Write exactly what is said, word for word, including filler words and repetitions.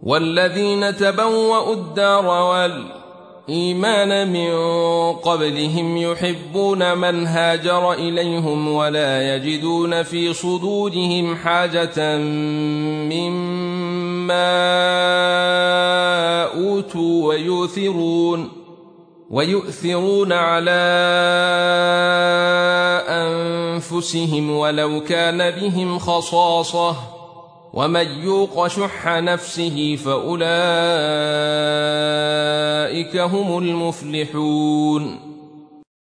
والذين تبوأوا الدار والإيمان من قبلهم يحبون من هاجر إليهم ولا يجدون في صدورهم حاجة مما أوتوا ويؤثرون ويؤثرون على أنفسهم ولو كان بهم خصاصة ومن يوق شح نفسه فأولئك هم المفلحون.